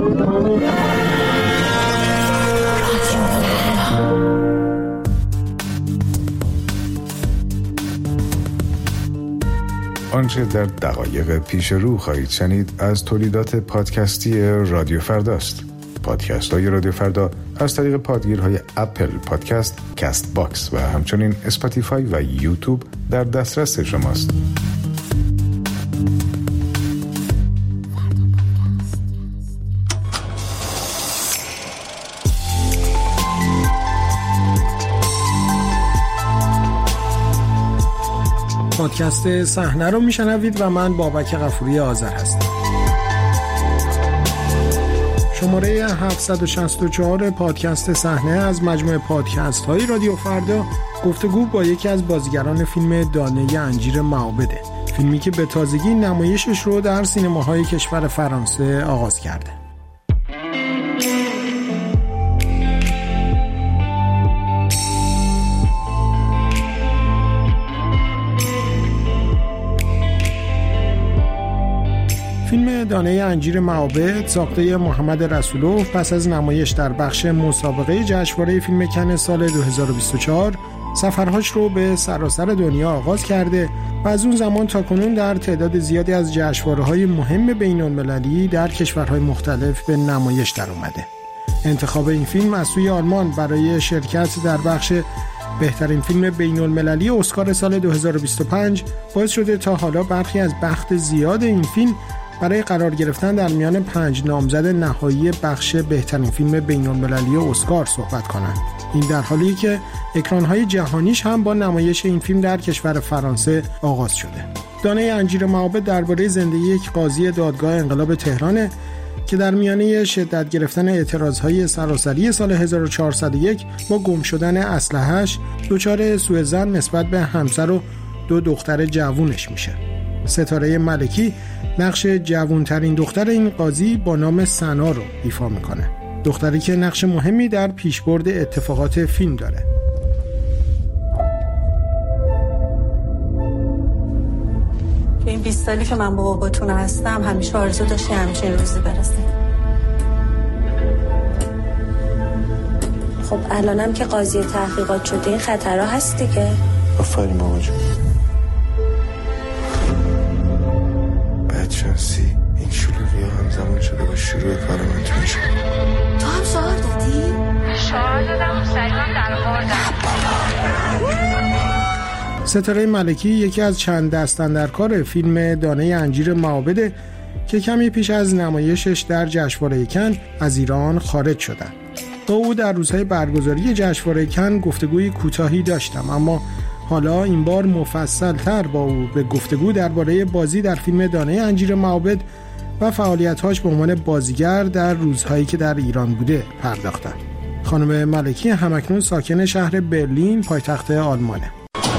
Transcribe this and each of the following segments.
آنچه در دقایق پیش رو خواهید شنید از تولیدات پادکستی رادیو فرداست. پادکست های رادیو فردا از طریق پادگیرهای اپل پادکست، کست باکس و همچنین اسپاتیفای و یوتیوب در دسترس شماست. پادکست صحنه رو میشنوید و من بابک غفوری آذر هستم. شماره 764 پادکست صحنه از مجموعه پادکست های رادیو فردا گفتگو با یکی از بازیگران فیلم دانه انجیر معابده، فیلمی که به تازگی نمایشش رو در سینماهای کشور فرانسه آغاز کرده. فیلم دانه انجیر معابد ساخته محمد رسولوف پس از نمایش در بخش مسابقه جشنواره فیلم کن سال 2024 سفرهاش رو به سراسر دنیا آغاز کرده و از اون زمان تا کنون در تعداد زیادی از جشنواره‌های مهم بین‌المللی در کشورهای مختلف به نمایش در اومده. انتخاب این فیلم از سوی آلمان برای شرکت در بخش بهترین فیلم بین‌المللی اسکار سال 2025 باعث شده تا حالا برخی از بخت زیاد این فیلم برای قرار گرفتن در میان 5 نامزد نهایی بخش بهترین فیلم بین‌المللی اسکار صحبت کنند. این در حالی که اکران‌های جهانیش هم با نمایش این فیلم در کشور فرانسه آغاز شده. دانه انجیر معابد درباره زندگی یک قاضی دادگاه انقلاب تهران که در میانه شدت گرفتن اعتراضهای سراسری سال 1401 با گم شدن اسلحه‌اش دچار سوء ظن نسبت به همسر و 2 دختر جوونش میشه. ستاره ملکی نقش جوانترین دختر این قاضی با نام سنا رو ایفا میکنه، دختری که نقش مهمی در پیشبرد اتفاقات فیلم داره. تو این 20 سالی که من با باباتون هستم همیشه آرزو داشتی همچین روزی برسه. خب الانم که قاضی تحقیقات شده این خطرها هست دیگه. آفرین بابا جون. بدشانسی این شلوغی ها همزمان شده با شروع کار من تو میشه. تو هم شعار دادی؟ شعار دادم سریعان در آوردم. ستاره ملکی یکی از چند دست‌اندرکار فیلم دانه انجیر معابده که کمی پیش از نمایشش در جشنواره کن از ایران خارج شدند. با او در روزهای برگزاری جشنواره کن گفتگوی کوتاهی داشتم، اما حالا این بار مفصل‌تر با او به گفتگو درباره بازی در فیلم دانه انجیر معابد و فعالیت‌هاش به عنوان بازیگر در روزهایی که در ایران بوده پرداختم. خانم ملکی همکنون ساکن شهر برلین پایتخت آلمانه.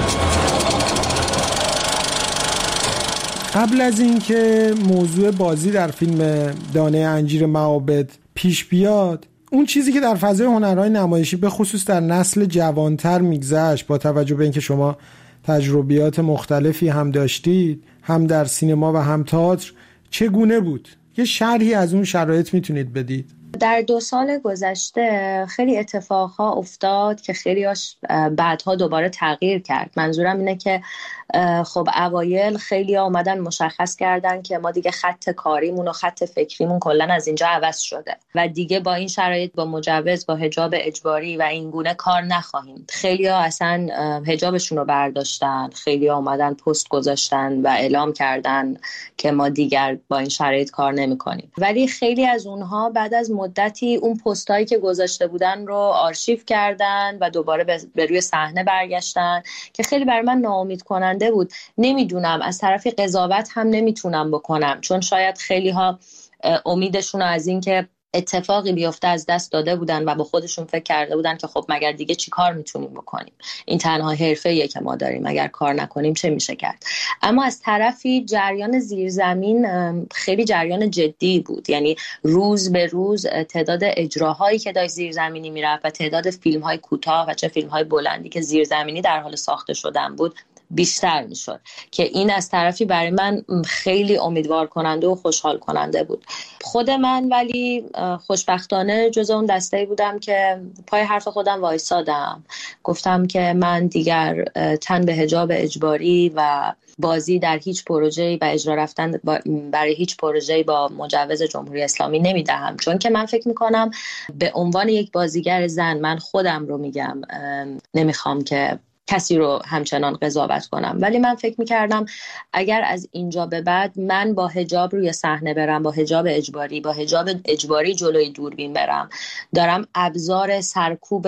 قبل از اینکه موضوع بازی در فیلم دانه انجیر معابد پیش بیاد، اون چیزی که در فضای هنرهای نمایشی به خصوص در نسل جوانتر میگذشت، با توجه به اینکه شما تجربیات مختلفی هم داشتید، هم در سینما و هم تئاتر، چگونه بود؟ یه شرحی از اون شرایط میتونید بدید؟ در 2 سال گذشته خیلی اتفاقها افتاد که خیلیاش بعدها دوباره تغییر کرد. منظورم اینه که خب اوایل خیلی اومدن مشخص کردن که ما دیگه خط کاریمون و خط فکریمون کلا از اینجا عوض شده و دیگه با این شرایط با مجوز با حجاب اجباری و این گونه کار نخواهیم. خیلی‌ها اصلا حجابشون رو برداشتن، خیلی‌ها اومدن پست گذاشتن و اعلام کردن که ما دیگر با این شرایط کار نمی‌کنیم. ولی خیلی از اونها بعد از مدتی اون پستایی که گذاشته بودن رو آرشیو کردن و دوباره به روی صحنه برگشتن که خیلی برای من ناامید کننده بود. نمیدونم، از طرف قضاوت هم نمیتونم بکنم، چون شاید خیلی ها امیدشون از این که اتفاقی بیفته از دست داده بودن و با خودشون فکر کرده بودن که خب مگر دیگه چی کار میتونیم بکنیم، این تنها حرفه‌ایه که ما داریم، اگر کار نکنیم چه میشه کرد. اما از طرفی جریان زیرزمین خیلی جریان جدی بود، یعنی روز به روز تعداد اجراهایی که داشت زیرزمینی میرفت و تعداد فیلم‌های کوتاه و چه فیلم‌های بلندی که زیرزمینی در حال ساخته شدن بود بیشتر میشد که این از طرفی برای من خیلی امیدوار کننده و خوشحال کننده بود. خود من ولی خوشبختانه جزو اون دسته‌ای بودم که پای حرف خودم وایسادم، گفتم که من دیگر تن به حجاب اجباری و بازی در هیچ پروژه‌ای و اجرا رفتن برای هیچ پروژه‌ای با مجوز جمهوری اسلامی نمیدهم، چون که من فکر میکنم به عنوان یک بازیگر زن، من خودم رو میگم، نمیخوام که کسی رو همچنان قضاوت کنم، ولی من فکر میکردم اگر از اینجا به بعد من با حجاب روی صحنه برم، با حجاب اجباری جلوی دوربین برم، دارم ابزار سرکوب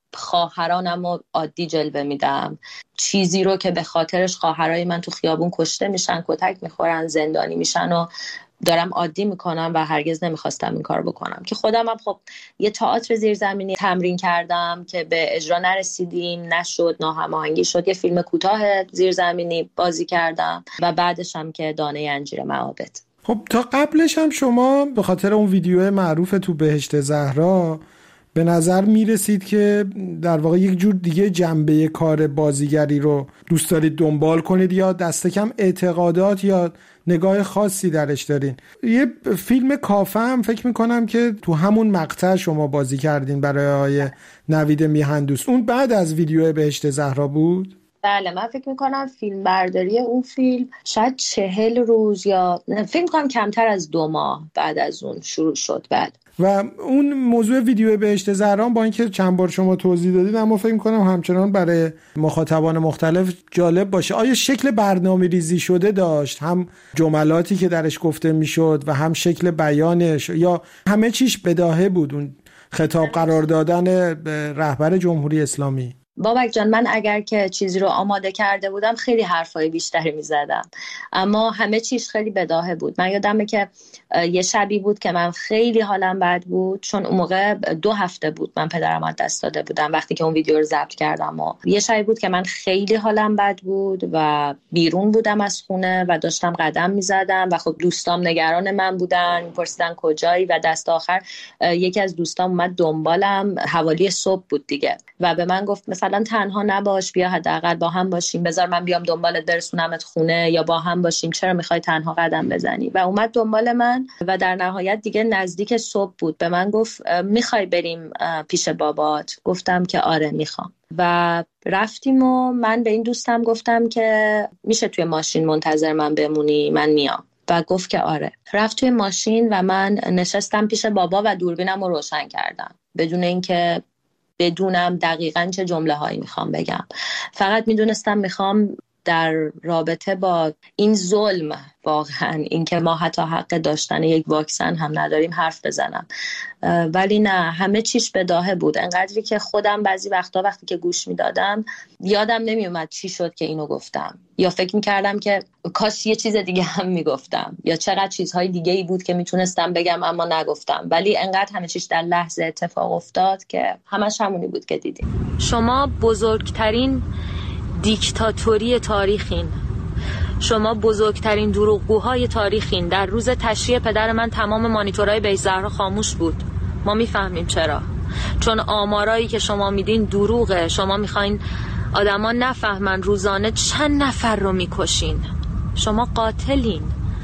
خواهرانم رو عادی جلوه میدم، چیزی رو که به خاطرش خواهرای من تو خیابون کشته میشن، کتک میخورن، زندانی میشن و دارم عادی میکنم و هرگز نمیخواستم این کار بکنم. که خودم هم خب یه تئاتر زیرزمینی تمرین کردم که به اجرا نرسیدیم، نشد، ناهماهنگی شد، یه فیلم کوتاه زیرزمینی بازی کردم و بعدش هم که دانه انجیر معابد. خب تا قبلش هم شما به خاطر اون ویدیو معروف تو بهشت زهرا به نظر میرسید که در واقع یک جور دیگه جنبه کار بازیگری رو دوست دارید دنبال کنید یا دست کم اعتقادات یا نگاه خاصی درش دارین. یه فیلم کافه هم فکر میکنم که تو همون مقطع شما بازی کردین برای آقای نوید میهندوست، اون بعد از ویدیو بهشت زهرا بود؟ بله، من فکر میکنم فیلم برداری اون فیلم شاید 40 روز یا فکر میکنم کمتر از 2 ماه بعد از اون شروع شد. بله. و اون موضوع ویدیو بهشت زهرا با اینکه چند بار شما توضیح دادید اما فکر می‌کنم همچنان برای مخاطبان مختلف جالب باشه. آیا شکل برنامه‌ریزی شده داشت، هم جملاتی که درش گفته میشد و هم شکل بیانش، یا همه چیش بداهه بود، اون خطاب قرار دادن به رهبر جمهوری اسلامی؟ بابک جان، من اگر که چیزی رو آماده کرده بودم خیلی حرفای بیشتری میزدم، اما همه چیز خیلی بداهه بود. من یادمه که یه شبی بود که من خیلی حالم بد بود، چون اون موقع 2 هفته بود من پدرم از دست داده بودم وقتی که اون ویدیو رو ضبط کردم و یه شبی بود که من خیلی حالم بد بود و بیرون بودم از خونه و داشتم قدم میزدم و خب دوستام نگران من بودن، میپرسیدن کجایی و دست آخر یکی از دوستام اومد دنبالم، حوالی صبح بود دیگه، و به من گفت مثلا تنها نباش، بیا حداقل با هم باشیم، بذار من بیام دنبالت برسونمت خونه یا با هم باشیم، چرا میخوای تنها قدم بزنی؟ و اومد دنبال من و در نهایت دیگه نزدیک صبح بود به من گفت میخوای بریم پیش بابات؟ گفتم که آره میخوام و رفتیم و من به این دوستم گفتم که میشه توی ماشین منتظر من بمونی، من میام. و گفت که آره. رفت توی ماشین و من نشستم پیش بابا و دوربینم رو روشن کردم بدون اینکه بدونم دقیقاً چه جمله هایی میخوام بگم. فقط میدونستم میخوام در رابطه با این ظلم، واقعاً این که ما حتی حق داشتن یک واکسن هم نداریم، حرف بزنم. ولی نه، همه چیش بداهه بود، انقدری که خودم بعضی وقتا وقتی که گوش میدادم یادم نمیومد چی شد که اینو گفتم، یا فکر میکردم که کاش یه چیز دیگه هم میگفتم، یا چقدر چیزهای دیگه ای بود که میتونستم بگم اما نگفتم. ولی انقدر همه چیش در لحظه اتفاق افتاد که همش همونی بود که دیدیم. شما بزرگترین دیکتاتوری تاریخین، شما بزرگترین دروغگوهای تاریخین. در روز تشییع پدر من تمام مانیتورهای بهشت زهرا خاموش بود. ما میفهمیم چرا، چون آمارایی که شما میدین دروغه. شما میخواین آدما نفهمن روزانه چند نفر رو میکشین. شما قاتلین.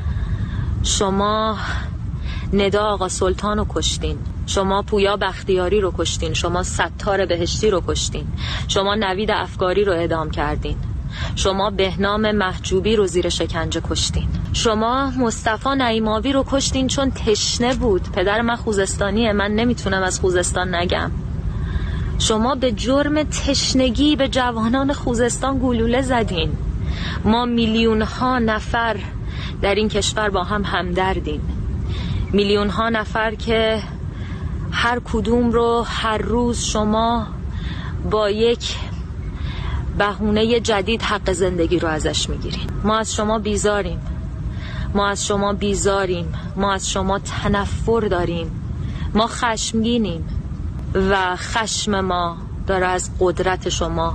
شما ندا آقا سلطان رو کشتین، شما پویا بختیاری رو کشتین، شما ستار بهشتی رو کشتین، شما نوید افکاری رو اعدام کردین، شما بهنام محجوبی رو زیر شکنجه کشتین، شما مصطفی نعیماوی رو کشتین چون تشنه بود. پدر من خوزستانیه، من نمیتونم از خوزستان نگم. شما به جرم تشنگی به جوانان خوزستان گلوله زدین. ما میلیون ها نفر در این کشور با هم همدردیم، میلیون ها نفر که هر کدوم رو هر روز شما با یک بهونه جدید حق زندگی رو ازش میگیرین. ما از شما بیزاریم، ما از شما بیزاریم، ما از شما تنفر داریم ما خشمگینیم و خشم ما داره از قدرت شما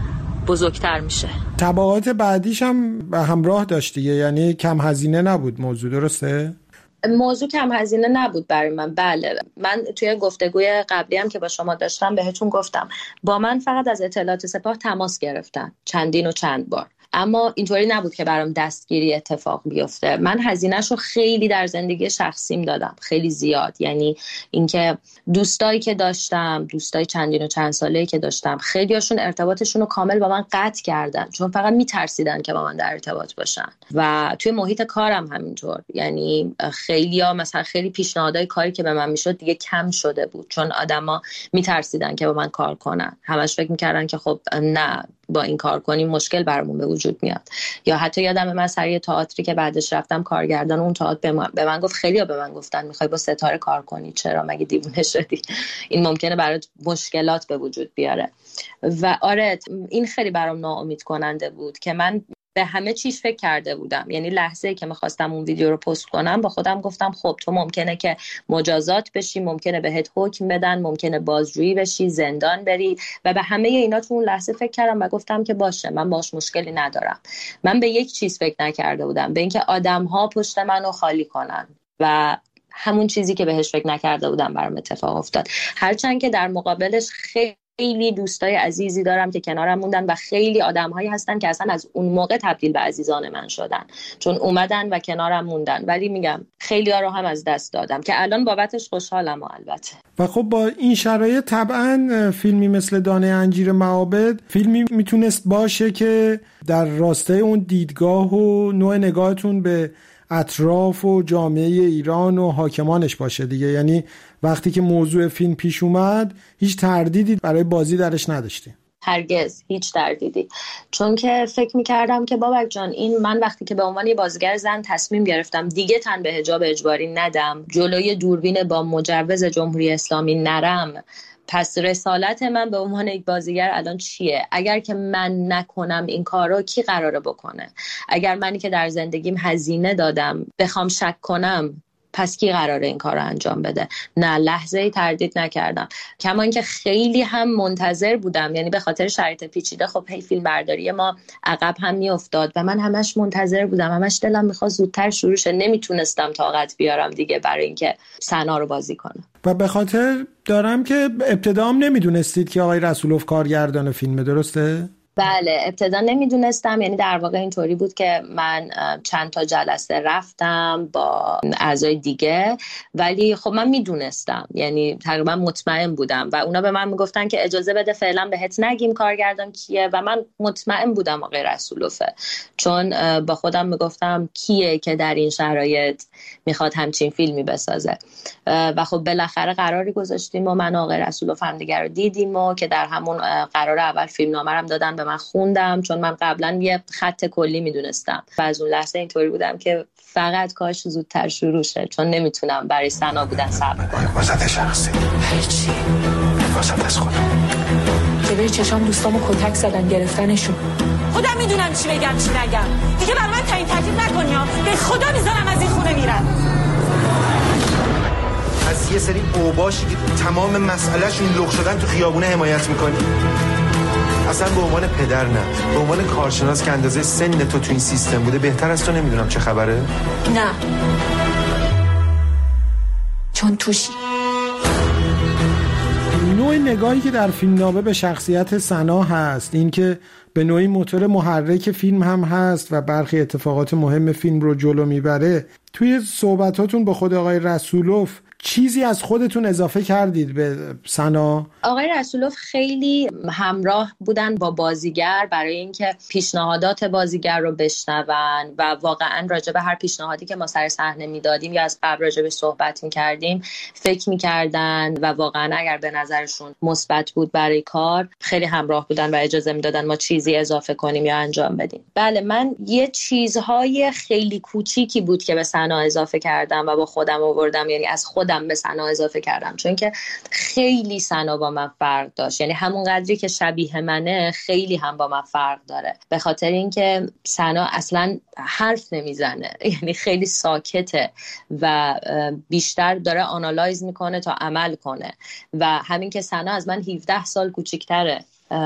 بزرگتر میشه. تبعات بعدیش هم به همراه داشت دیگه، یعنی کم هزینه نبود موضوع، درسته؟ موضوع کم هزینه نبود برای من. بله، من توی گفتگوی قبلی هم که با شما داشتم بهتون گفتم با من فقط از اطلاعات سپاه تماس گرفتن چندین و چند بار، اما اینطوری نبود که برام دستگیری اتفاق بیفته. من هزینه‌شو خیلی در زندگی شخصیم دادم، خیلی زیاد. یعنی اینکه دوستایی که داشتم، دوستای چندین و چند ساله‌ای که داشتم، خیلیاشون ارتباطشون رو کامل با من قطع کردن چون فقط میترسیدن که با من در ارتباط باشن. و توی محیط کارم همینطور، یعنی خیلیا مثلا خیلی پیشنهادهای کاری که به من میشد دیگه کم شده بود چون آدما میترسیدن که با من کار کنن. همش فکر میکردن که خب نه، با این کار کنیم مشکل برامون به وجود میاد. یا حتی یادم من سر یه تئاتری که بعدش رفتم کارگردان اون تئاتر به من گفت، خیلیا به من گفتن میخوای با ستاره کار کنی؟ چرا؟ مگه دیوونه شدی؟ این ممکنه برات مشکلات به وجود بیاره. و آره، این خیلی برام ناامید کننده بود که من به همه چیز فکر کرده بودم. یعنی لحظه‌ای که می‌خواستم اون ویدیو رو پست کنم با خودم گفتم خب تو ممکنه که مجازات بشی، ممکنه بهت حکم بدن، ممکنه بازجویی بشی، زندان بری، و به همه اینا تو اون لحظه فکر کردم و گفتم که باشه، من باش مشکلی ندارم. من به یک چیز فکر نکرده بودم، به اینکه آدم‌ها پشت منو خالی کنن، و همون چیزی که بهش فکر نکرده بودم برام اتفاق افتاد. هرچند که در مقابلش خیلی دوستای عزیزی دارم که کنارم موندن و خیلی آدم‌هایی هستن که اصلا از اون موقع تبدیل به عزیزان من شدن چون اومدن و کنارم موندن. ولی میگم خیلی‌ها رو هم از دست دادم که الان بابتش خوشحالم. البته و خب با این شرایط طبعا فیلمی مثل دانه انجیر معابد فیلمی میتونست باشه که در راستای اون دیدگاه و نوع نگاهتون به اطراف و جامعه ایران و حاکمانش باشه دیگه. یعنی وقتی که موضوع فیلم پیش اومد هیچ تردیدی برای بازی درش نداشتی؟ هرگز هیچ تردیدی، چون که فکر میکردم که بابک جان، این من وقتی که به عنوان یه بازیگر زن تصمیم گرفتم دیگه تن به حجاب اجباری ندم، جلوی دوربین با مجوز جمهوری اسلامی نرم، پس رسالت من به عنوان یک بازیگر الان چیه؟ اگر که من نکنم این کارو کی قراره بکنه؟ اگر منی که در زندگیم هزینه دادم بخوام شک کنم، پس کی قراره این کار رو انجام بده؟ نه، لحظه‌ای تردید نکردم. کما اینکه خیلی هم منتظر بودم، یعنی به خاطر شرایط پیچیده خب هی فیلم برداری ما عقب هم میافتاد و من همش منتظر بودم، همش دلم میخواست زودتر شروع شه. نمیتونستم طاقت بیارم دیگه برای اینکه سنا رو بازی کنم. و به خاطر دارم که ابتدا هم نمیدونستید که آقای رسولوف کارگردان فیلمه، درسته؟ بله، ابتدا نمیدونستم. یعنی در واقع اینطوری بود که من چند تا جلسه رفتم با اعضای دیگه، ولی خب من میدونستم، یعنی تقریبا مطمئن بودم و اونا به من میگفتن که اجازه بده فعلا بهت نگیم کارگردان کیه، و من مطمئن بودم آقای رسولوفه، چون با خودم میگفتم کیه که در این شرایط میخواد همچین فیلمی بسازه. و خب بالاخره قراری گذاشتیم و من آقای رسولوف هم دیگر رو دیدیم و که در همون قرار اول فیلمنامه هم دادن به من خوندم، چون من قبلا یه خط کلی میدونستم و از اون لحظه اینطوری بودم که فقط کاش زودتر شروع شه، چون نمیتونم برای سنا بودن صبر کنم. واسط شخصی هیچی، واسط از خودم جلوی چشام دوستامو کتک زدن گرفتنشون. خودم میدونم چی بگم چی نگم دیگه، برای من تعیین تکلیف نکنی ها، به خدا میذارم از این خونه میرم. از یه سری اوباشی که تمام مسئلهشون لغ شدن تو خیابونه حمایت میکنی؟ اصلا به عنوان پدر نه، به عنوان کارشناس که اندازه سن تو این سیستم بوده بهتر از تو نمیدونم چه خبره؟ نه، چون توشی. نوع نگاهی که در فیلمنامه به شخصیت سنا هست، این که به نوعی موتور محرک فیلم هم هست و برخی اتفاقات مهم فیلم رو جلو میبره، توی صحبتاتون با خود آقای رسولوف چیزی از خودتون اضافه کردید به سنا؟ آقای رسولوف خیلی همراه بودن با بازیگر برای اینکه پیشنهادات بازیگر رو بشنون و واقعا راجع به هر پیشنهادی که ما سر صحنه میدادیم یا از قبل راجع به صحبت میکردیم فکر میکردن و واقعا اگر به نظرشون مثبت بود برای کار خیلی همراه بودن و اجازه میدادن ما چیزی اضافه کنیم یا انجام بدیم. بله، من یه چیزهای خیلی کوچیکی بود که به سنا اضافه کردم و با خودم آوردم، یعنی از خودم به سنا اضافه کردم، چون که خیلی سنا با من فرق داشت. یعنی همون قدری که شبیه منه خیلی هم با من فرق داره، به خاطر اینکه سنا اصلا حرف نمیزنه، یعنی خیلی ساکته و بیشتر داره آنالایز میکنه تا عمل کنه و همین که سنا از من 17 سال کوچیک‌تره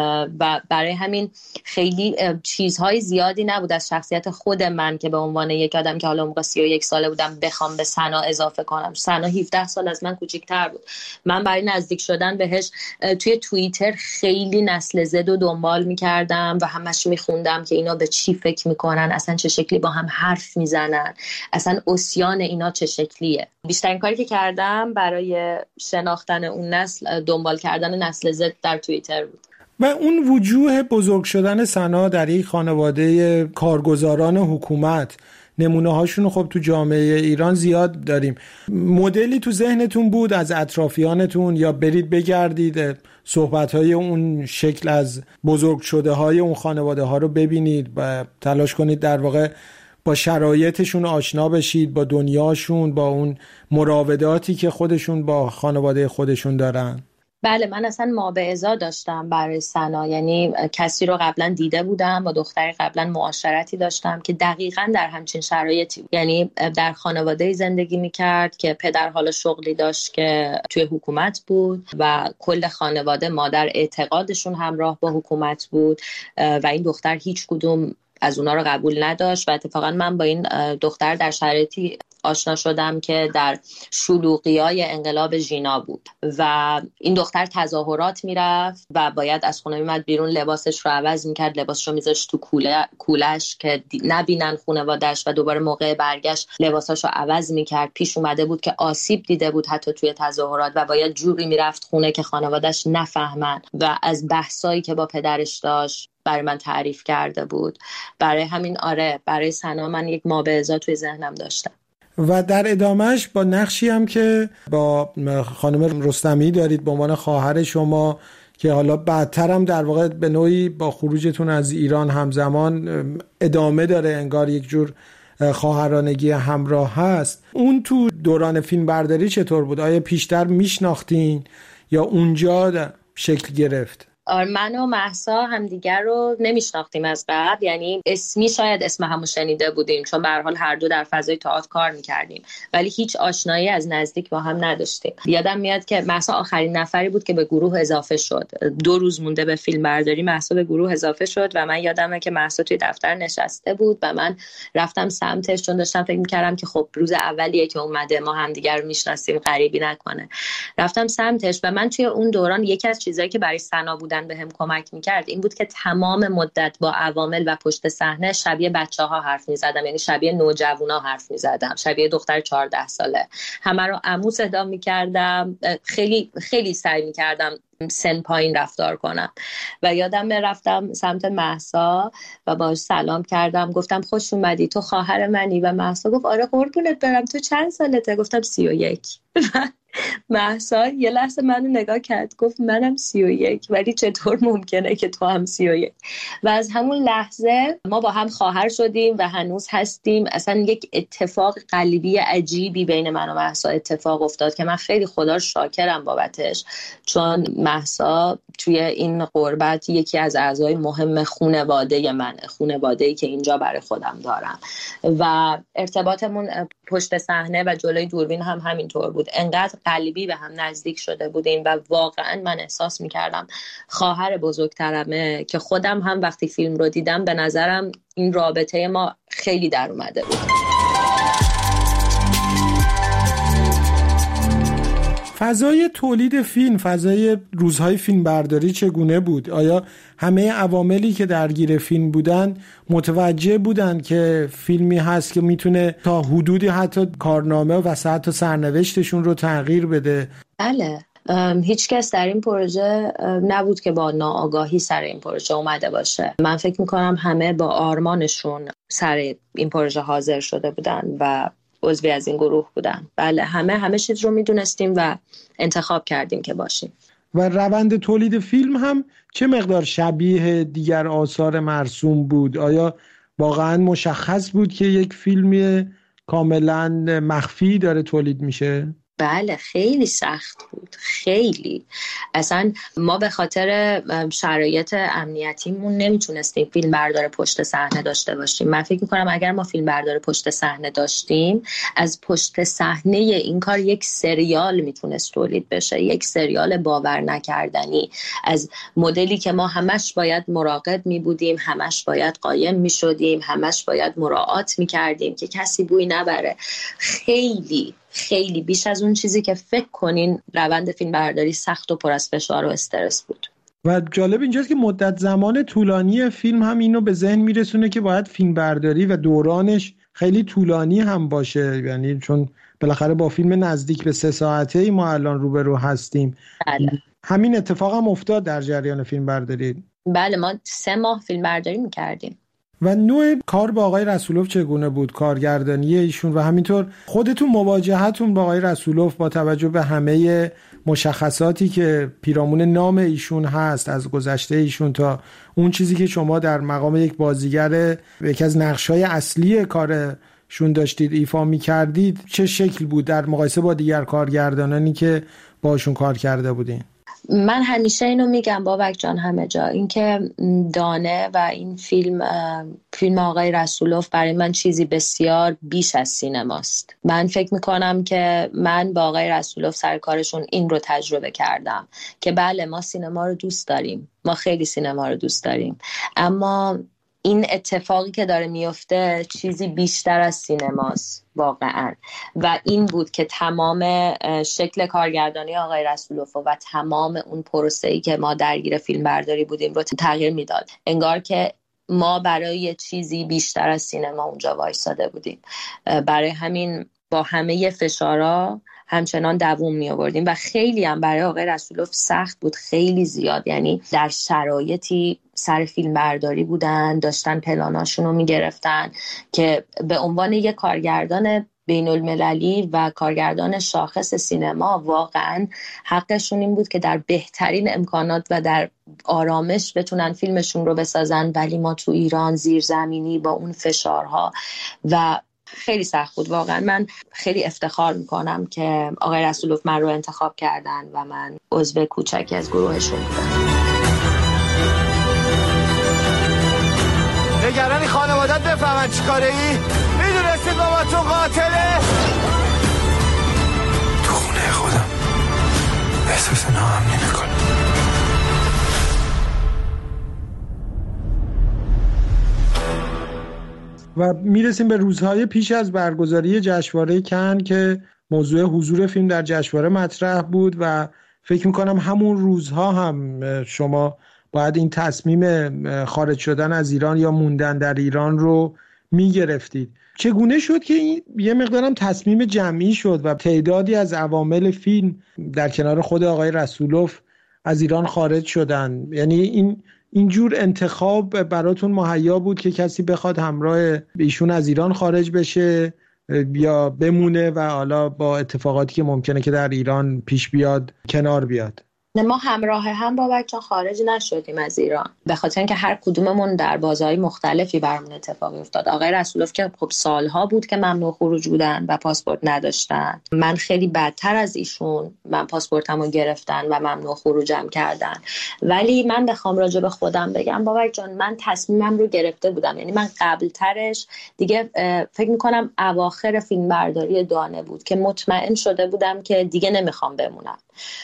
و برای همین خیلی چیزهای زیادی نبود از شخصیت خود من که به عنوان یک آدم که حالا موقع 31 ساله بودم بخوام به سنا اضافه کنم. سنا 17 سال از من کوچیک‌تر بود. من برای نزدیک شدن بهش توی توییتر خیلی نسل زد رو دنبال می‌کردم و همش می‌خوندم که اینا به چی فکر می‌کنن، اصلا چه شکلی با هم حرف می‌زنن، اصلا عصیان اینا چه شکلیه. بیشترین کاری که کردم برای شناختن اون نسل دنبال کردن نسل زد در توییتر بود. و اون وجوه بزرگ شدن سنا در یک خانواده کارگزاران حکومت، نمونه هاشون خب تو جامعه ایران زیاد داریم. مدلی تو ذهنتون بود از اطرافیانتون یا برید بگردید صحبت های اون شکل از بزرگ شده های اون خانواده ها رو ببینید و تلاش کنید در واقع با شرایطشون آشنا بشید، با دنیاشون، با اون مراوداتی که خودشون با خانواده خودشون دارن؟ بله، من اصلا مابعضا داشتم برای سنا، یعنی کسی رو قبلا دیده بودم، با دختری قبلا معاشرتی داشتم که دقیقاً در همچین شرایطی بود. یعنی در خانواده زندگی میکرد که پدر حالا شغلی داشت که توی حکومت بود و کل خانواده مادر اعتقادشون همراه با حکومت بود و این دختر هیچ کدوم از اونا رو قبول نداشت و اتفاقا من با این دختر در شرایطی آشنا شدم که در شلوغی‌های انقلاب ژینا بود و این دختر تظاهرات میرفت و باید از خونه میمد بیرون، لباسش رو عوض میکرد، لباسش رو میذاشت تو کولش که نبینن خانواده‌اش و دوباره موقع برگشت لباساش رو عوض میکرد. پیش اومده بود که آسیب دیده بود حتی توی تظاهرات و باید جوری میرفت خونه که خانواده‌اش نفهمن و از بحثایی که با پدرش داشت برای من تعریف کرده بود. برای همین برای سنا من یک مابعضا توی ذهنم داشتم. و در ادامهش با نقشی هم که با خانم رستمی دارید به عنوان خواهر شما که حالا بعدتر هم در واقع به نوعی با خروجتون از ایران همزمان ادامه داره، انگار یک جور خواهرانگی همراه هست. اون تو دوران فیلم برداری چطور بود؟ آیا پیشتر میشناختین یا اونجا شکل گرفت؟ من و مهسا همدیگر رو نمیشناختیم از قبل، یعنی اسمی شاید اسم همو شنیده بودیم چون به هر حال هر دو در فضای تئاتر کار میکردیم ولی هیچ آشنایی از نزدیک با هم نداشتیم. یادم میاد که مهسا آخرین نفری بود که به گروه اضافه شد. 2 روز مونده به فیلم برداری مهسا به گروه اضافه شد و من یادمه که مهسا توی دفتر نشسته بود و من رفتم سمتش چون داشتم فکر میکردم که خب روز اولیه که اومده، ما همدیگر رو میشناسیم، غریبی نکنه. رفتم سمتش و من توی اون دوران یکی از چیزایی که برای سنا به هم کمک میکرد این بود که تمام مدت با عوامل و پشت صحنه شبیه بچه‌ها حرف میزدم، یعنی شبیه نوجوانا حرف میزدم، شبیه دختر 14 ساله. همه رو عمو صدا میکردم، خیلی خیلی سعی میکردم سن پایین رفتار کنم و یادم رفتم سمت مهسا و باهاش سلام کردم، گفتم خوش اومدی، تو خواهر منی؟ و مهسا گفت آره قربونت برم، تو چند سالته؟ گفتم 31. مهسا یه لحظه منو نگاه کرد، گفت منم 31 ولی چطور ممکنه که تو هم 31؟ و از همون لحظه ما با هم خواهر شدیم و هنوز هستیم. اصلا یک اتفاق قلبی عجیبی بین من و مهسا اتفاق افتاد که من خیلی خدا شاکرم بابتش، چون مهسا توی این قربت یکی از اعضای مهم خانواده منه، خانواده‌ای که اینجا برای خودم دارم و ارتباطمون پشت صحنه و جلوی دوربین هم همینطور بود. انقدر قلبی به هم نزدیک شده بودیم و واقعا من احساس میکردم خواهر بزرگترمه که خودم هم وقتی فیلم رو دیدم به نظرم این رابطه ما خیلی در اومده بود. فضای تولید فیلم، فضای روزهای فیلم برداری چگونه بود؟ آیا همه عواملی که درگیر فیلم بودن متوجه بودن که فیلمی هست که میتونه تا حدودی حتی کارنامه و حتی سرنوشتشون رو تغییر بده؟ بله، هیچ کس در این پروژه نبود که با ناآگاهی سر این پروژه اومده باشه. من فکر میکنم همه با آرمانشون سر این پروژه حاضر شده بودن و عضوی از این گروه بودن. بله، همه چیز رو میدونستیم و انتخاب کردیم که باشیم. و روند تولید فیلم هم چه مقدار شبیه دیگر آثار مرسوم بود؟ آیا واقعا مشخص بود که یک فیلمی کاملا مخفی داره تولید میشه؟ بله خیلی سخت بود، خیلی. اصلا ما به خاطر شرایط امنیتیمون نمیتونستیم فیلم بردار پشت صحنه داشته باشیم. من فکر میکنم اگر ما فیلم بردار پشت صحنه داشتیم، از پشت صحنه این کار یک سریال میتونست تولید بشه، یک سریال باور نکردنی، از مدلی که ما همش باید مراقب میبودیم، همش باید قایم میشدیم، همش باید مراعات میکردیم که کسی بوی نبره. خیلی خیلی بیش از اون چیزی که فکر کنین روند فیلم برداری سخت و پر از فشار و استرس بود. و جالب اینجاست که مدت زمان طولانی فیلم هم اینو به ذهن میرسونه که باید فیلم برداری و دورانش خیلی طولانی هم باشه، یعنی چون بالاخره با فیلم نزدیک به 3 ساعته ما الان روبرو هستیم. بله. همین اتفاق هم افتاد در جریان فیلم برداری. بله ما 3 ماه فیلم برداری میکردیم. و نوع کار با آقای رسولوف چگونه بود؟ کارگردانی ایشون و همینطور خودتون مواجهتون با آقای رسولوف با توجه به همه مشخصاتی که پیرامون نام ایشون هست، از گذشته ایشون تا اون چیزی که شما در مقام یک بازیگر یکی از نقش‌های اصلی کارشون داشتید ایفا می‌کردید، چه شکل بود در مقایسه با دیگر کارگردانانی که باشون کار کرده بودین؟ من همیشه اینو میگم بابک جان همه جا، اینکه دانه و این فیلم آقای رسولوف برای من چیزی بسیار بیش از سینماست. من فکر میکنم که من با آقای رسولوف سر کارشون این رو تجربه کردم که بله ما سینما رو دوست داریم، ما خیلی سینما رو دوست داریم، اما این اتفاقی که داره میفته چیزی بیشتر از سینماست واقعا. و این بود که تمام شکل کارگردانی آقای رسولوف و تمام اون پروسه‌ای که ما درگیر فیلم برداری بودیم رو تغییر میداد. انگار که ما برای چیزی بیشتر از سینما اونجا وایساده بودیم. برای همین با همه فشارها همچنان دووم می آوردیم و خیلی هم برای آقای رسولوف سخت بود، خیلی زیاد. یعنی در شرایطی سر فیلم برداری بودن، داشتن پلاناشون رو می گرفتن که به عنوان یک کارگردان بین المللی و کارگردان شاخص سینما واقعا حقشون این بود که در بهترین امکانات و در آرامش بتونن فیلمشون رو بسازن، ولی ما تو ایران زیرزمینی با اون فشارها و خیلی سخت بود واقعا. من خیلی افتخار میکنم که آقای رسولوف من رو انتخاب کردن و من عضو کوچکی از گروهشون بودم. نگرانی خانوادت بفهمن چی کاره ای؟ میدونستید بابا تو قاتله؟ تو خونه خودم احساس ناامنی میکنم. و میرسیم به روزهای پیش از برگزاری جشنواره کن که موضوع حضور فیلم در جشنواره مطرح بود و فکر میکنم همون روزها هم شما باید این تصمیم خارج شدن از ایران یا موندن در ایران رو میگرفتید. چگونه شد که یه مقدارم تصمیم جمعی شد و تعدادی از عوامل فیلم در کنار خود آقای رسولوف از ایران خارج شدن؟ یعنی اینجور انتخاب براتون مهیا بود که کسی بخواد همراه ایشون از ایران خارج بشه یا بمونه و حالا با اتفاقاتی که ممکنه که در ایران پیش بیاد کنار بیاد؟ ما همراه هم با بچه خارج نشدیم از ایران، به خاطر اینکه هر کدوممون در بازهای مختلفی برامون اتفاقی افتاد. آقای رسولوف که خب سالها بود که ممنوع خروج بودن و پاسپورت نداشتن. من خیلی بدتر از ایشون، من پاسپورتمو گرفتن و ممنوع خروجم کردن. ولی من بخوام راجع به خودم بگم بابک جان، من تصمیمم رو گرفته بودم. یعنی من قبل ترش دیگه فکر میکنم اواخر فیلم برداری دانه بود که مطمئن شده بودم که دیگه نمیخوام بمونم،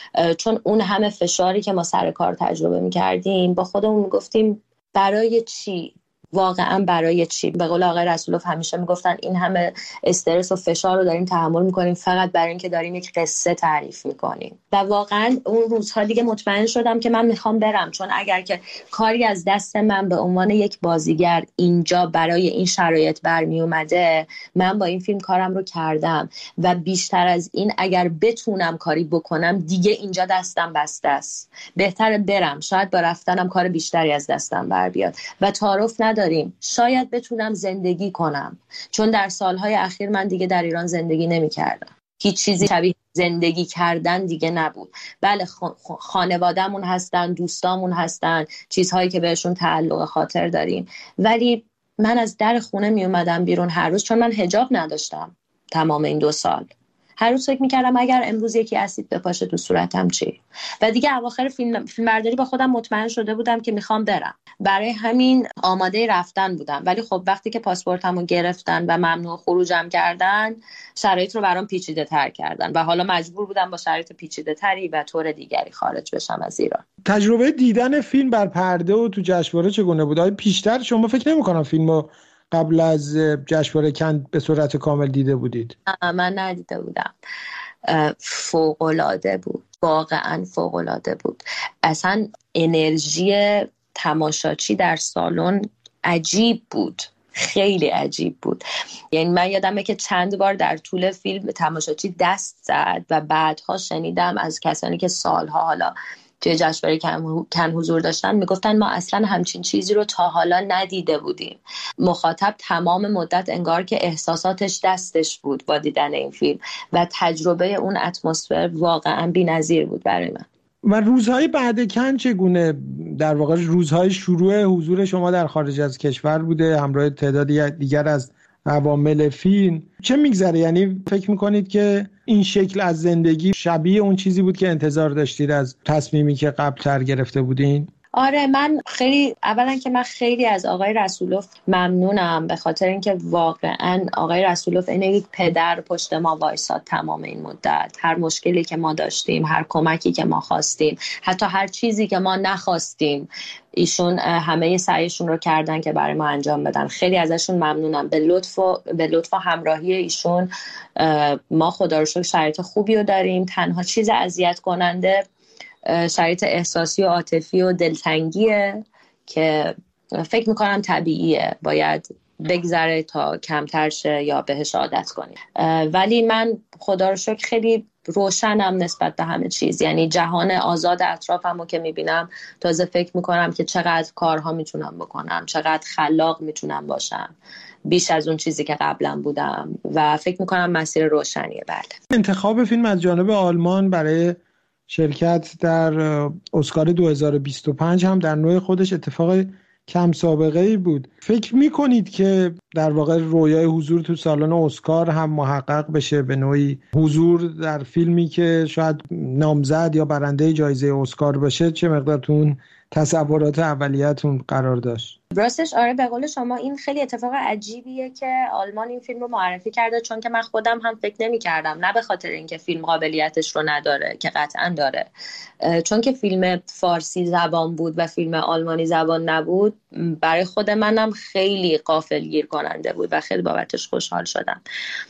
چون اون همه فشاری که ما سر کار تجربه می‌کردیم با خودمون میگفتیم برای چی؟ واقعا برای چی؟ به قول آقای رسولوف همیشه میگفتن این همه استرس و فشار رو داریم تحمل میکنیم فقط برای اینکه داریم یک قصه تعریف میکنیم. و واقعا اون روزها دیگه مطمئن شدم که من میخوام برم، چون اگر که کاری از دست من به عنوان یک بازیگر اینجا برای این شرایط برمی اومده، من با این فیلم کارم رو کردم و بیشتر از این اگر بتونم کاری بکنم دیگه اینجا دستم بسته است. بهتره برم، شاید با رفتنم کار بیشتری از دستم بر بیاد و تعارف نداریم، شاید بتونم زندگی کنم، چون در سالهای اخیر من دیگه در ایران زندگی نمی کردم. هیچ چیزی شبیه زندگی کردن دیگه نبود. بله خانواده‌مون هستن، دوستامون هستن، چیزهایی که بهشون تعلق خاطر داریم، ولی من از در خونه می اومدم بیرون هر روز، چون من حجاب نداشتم تمام این 2 سال. هر روز فکر میکردم اگر امروز یکی اسید بپاشه تو صورتم چی. و دیگه اواخر فیلم برداری با خودم مطمئن شده بودم که میخوام برم، برای همین آماده رفتن بودم. ولی خب وقتی که پاسپورتمو گرفتن و ممنوع خروجم کردن، شرایط رو برام پیچیده تر کردن و حالا مجبور بودم با شرایط پیچیده تری و طور دیگری خارج بشم از ایران. تجربه دیدن فیلم بر پرده و تو جشنواره چگونه بود؟ آیا پیشتر شما فکر نمی‌کنم فیلمو قبل از جشنواره کن به صورت کامل دیده بودید؟ من ندیده بودم. فوق‌العاده بود، واقعا فوق‌العاده بود. اصلا انرژی تماشاچی در سالن عجیب بود، خیلی عجیب بود. یعنی من یادمه که چند بار در طول فیلم تماشاچی دست زد و بعدها شنیدم از کسانی که سالها حالا توی جشنواره کن حضور داشتن میگفتن ما اصلا همچین چیزی رو تا حالا ندیده بودیم. مخاطب تمام مدت انگار که احساساتش دستش بود با دیدن این فیلم و تجربه اون اتمسفر واقعا بی‌نظیر بود برای من. و روزهای بعد کن چگونه؟ در واقع روزهای شروع حضور شما در خارج از کشور بوده همراه تعدادی دیگر از عوامل فیلم. چه میگذره؟ یعنی فکر میکنید که این شکل از زندگی شبیه اون چیزی بود که انتظار داشتید از تصمیمی که قبل‌تر گرفته بودین؟ آره، من خیلی از آقای رسولوف ممنونم، به خاطر اینکه واقعا آقای رسولوف اینه یک پدر پشت ما وایساد تمام این مدت. هر مشکلی که ما داشتیم، هر کمکی که ما خواستیم، حتی هر چیزی که ما نخواستیم، ایشون همه سعیشون رو کردن که برای ما انجام بدن. خیلی ازشون ممنونم. به لطف و همراهی ایشون ما خدا رو شکر شرایط خوبی رو داریم. تنها چیز اذیت کننده شرایط احساسی و عاطفی و دلتنگیه که فکر میکنم طبیعیه، باید بگذره تا کمتر شه یا بهش عادت کنیم. ولی من خدا رو شکر خیلی روشنم نسبت به همه چیز. یعنی جهان آزاد اطرافمو که میبینم تازه فکر میکنم که چقدر کارها میتونم بکنم، چقدر خلاق میتونم باشم، بیش از اون چیزی که قبلا بودم و فکر میکنم مسیر روشنیه. بله. انتخاب فیلم از جانب آلمان برای شرکت در اسکار 2025 هم در نوع خودش اتفاق کم سابقه ای بود. فکر میکنید که در واقع رویای حضور تو سالن اسکار هم محقق بشه، به نوعی حضور در فیلمی که شاید نامزد یا برنده جایزه اسکار باشه؟ چه مقدار تو اون تصورات اولیه‌تون قرار داشت؟ راستش آره، به قول شما این خیلی اتفاق عجیبیه که آلمان این فیلم رو معرفی کرده، چون که من خودم هم فکر نمی کردم، نه به خاطر اینکه فیلم قابلیتش رو نداره که قطعا داره، چون که فیلم فارسی زبان بود و فیلم آلمانی زبان نبود، برای خود منم خیلی غافلگیر کننده بود و خیلی بابتش خوشحال شدم.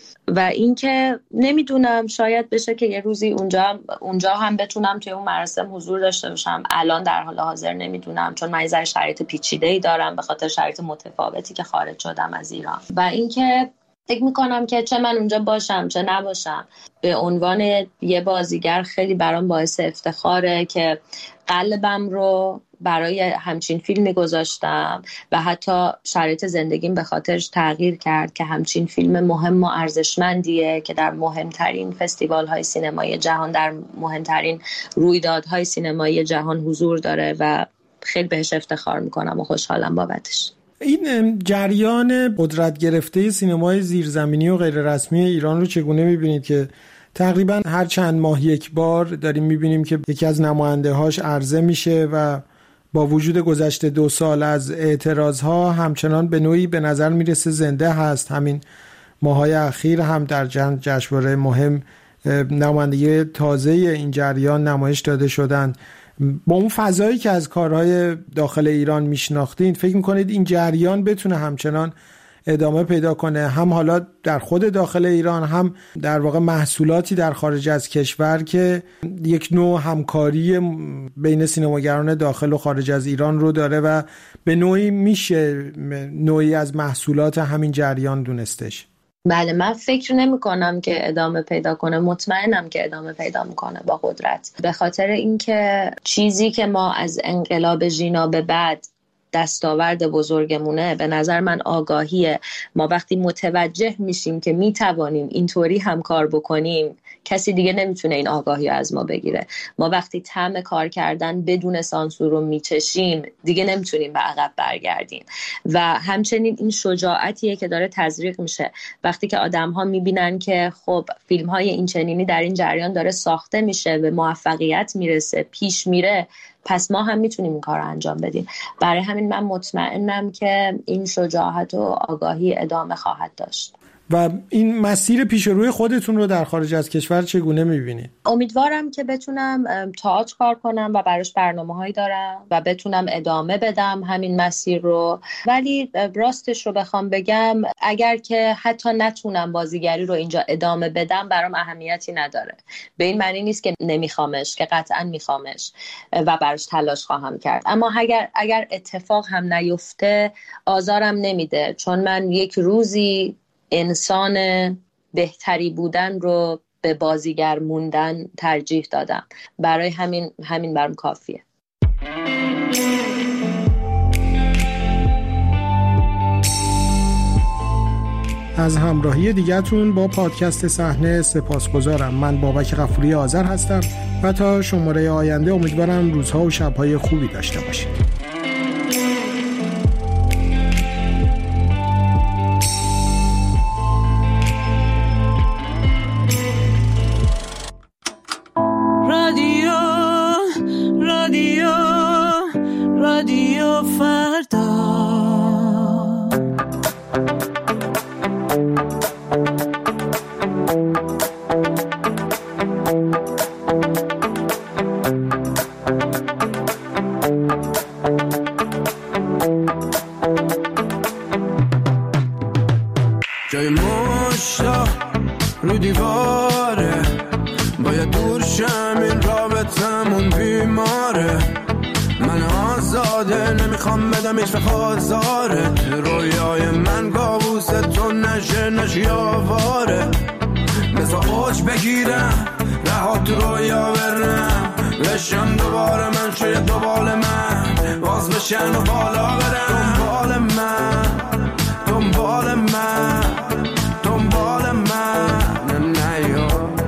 و اینکه نمیدونم شاید بشه که یه روزی اونجا هم بتونم توی اون مراسم حضور داشته باشم. الان در حال حاضر نمیدونم، چون من یه ذره شرایط پیچیده‌ای دارم به خاطر شرایط متفاوتی که خارج شدم از ایران. و اینکه فکر میکنم که چه من اونجا باشم چه نباشم، به عنوان یه بازیگر خیلی برام باعث افتخاره که قلبم رو برای همچین فیلمی گذاشتم و حتی شرایط زندگیم به خاطرش تغییر کرد که همچین فیلم مهم و ارزشمندیه که در مهمترین فستیوال‌های سینمایی جهان، در مهمترین رویدادهای سینمایی جهان حضور داره و خیلی بهش افتخار میکنم و خوشحالم بابتش. این جریان قدرت گرفته سینمای زیرزمینی و غیر رسمی ایران رو چگونه می‌بینید که تقریبا هر چند ماه یک بار داریم می‌بینیم که یکی از نماینده‌هاش عرضه میشه و با وجود گذشته 2 سال از اعتراضها همچنان به نوعی به نظر میرسه زنده هست. همین ماهای اخیر هم در جشنواره مهم نمایندگی تازه این جریان نمایش داده شدند. با اون فضایی که از کارهای داخل ایران میشناختین، فکر میکنید این جریان بتونه همچنان ادامه پیدا کنه، هم حالا در خود داخل ایران، هم در واقع محصولاتی در خارج از کشور که یک نوع همکاری بین سینماگران داخل و خارج از ایران رو داره و به نوعی میشه نوعی از محصولات همین جریان دونستش؟ بله، من فکر نمی کنم که ادامه پیدا کنه، مطمئنم که ادامه پیدا میکنه با قدرت، به خاطر اینکه چیزی که ما از انقلاب ژینا به بعد دستاورد بزرگمونه به نظر من آگاهیه. ما وقتی متوجه میشیم که میتوانیم اینطوری هم کار بکنیم کسی دیگه نمیتونه این آگاهی از ما بگیره. ما وقتی طعم کار کردن بدون سانسور رو میچشیم دیگه نمیتونیم به عقب برگردیم. و همچنین این شجاعتیه که داره تزریق میشه وقتی که آدم‌ها میبینن که خب فیلم‌های این چنینی در این جریان داره ساخته میشه، به موفقیت میرسه، پیش میره، پس ما هم میتونیم این کار رو انجام بدیم. برای همین من مطمئنم که این شجاعت و آگاهی ادامه خواهد داشت. و این مسیر پیش روی خودتون رو در خارج از کشور چگونه میبینید؟ امیدوارم که بتونم تئاتر کار کنم و براش برنامه‌هایی دارم و بتونم ادامه بدم همین مسیر رو. ولی راستش رو بخوام بگم اگر که حتی نتونم بازیگری رو اینجا ادامه بدم برام اهمیتی نداره. به این معنی نیست که نمیخوامش، که قطعا میخوامش و براش تلاش خواهم کرد. اما اگر اتفاق هم نیفته آزارم نمیده، چون من یک روزی انسان بهتری بودن رو به بازیگر موندن ترجیح دادم. برای همین برام کافیه. از همراهی دیگه‌تون با پادکست صحنه سپاسگزارم. من بابک غفوری آذر هستم و تا شماره آینده امیدوارم روزها و شب‌های خوبی داشته باشید. رادیو فردا. جای مشتا رو دیواره، باید دور شم این رابطمون بیماره. من آزاده نمیخوام بدم هیچ وقت آزارت، رویای من کابوس تو نشی آواره. بذار اوج بگیرم رها تو رویا برم، بشم دوباره من شاید دوبال من باز بشن و بالا برم. دنبال من نیا